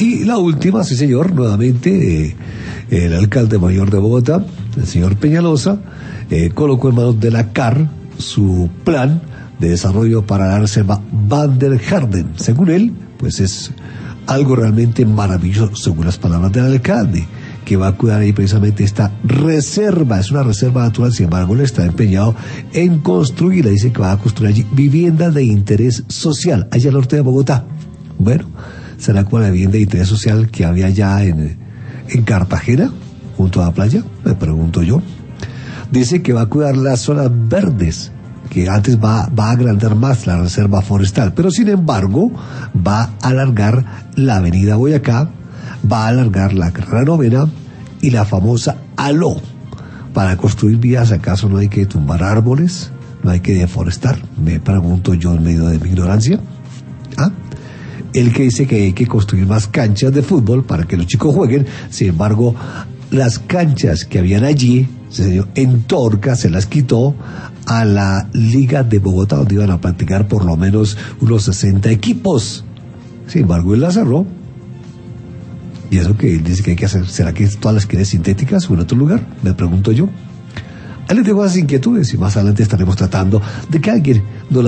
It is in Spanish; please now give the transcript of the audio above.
Y la última, sí señor, nuevamente, el alcalde mayor de Bogotá, el señor Peñalosa, colocó en manos de la CAR su plan de desarrollo para la reserva Van der Harden. Según él, pues es algo realmente maravilloso, según las palabras del alcalde, que va a cuidar ahí precisamente esta reserva. Es una reserva natural, sin embargo, él está empeñado en construirla. Dice que va a construir allí viviendas de interés social, allá al norte de Bogotá. Bueno, será como la vivienda de interés social que había ya en Cartagena, junto a la playa, me pregunto yo. Dice que va a cuidar las zonas verdes, que antes va a agrandar más la reserva forestal, pero sin embargo va a alargar la avenida Boyacá, va a alargar la carrera novena y la famosa ALO. Para construir vías, ¿acaso no hay que tumbar árboles? ¿No hay que deforestar? Me pregunto yo en medio de mi ignorancia. El que dice que hay que construir más canchas de fútbol para que los chicos jueguen. Sin embargo, las canchas que habían allí, en Torca, se las quitó a la Liga de Bogotá, donde iban a practicar por lo menos unos 60 equipos. Sin embargo, él la cerró. Y eso que él dice que hay que hacer, ¿será que todas las quiere sintéticas o en otro lugar? Me pregunto yo. Ahí les dejo esas inquietudes y más adelante estaremos tratando de que alguien nos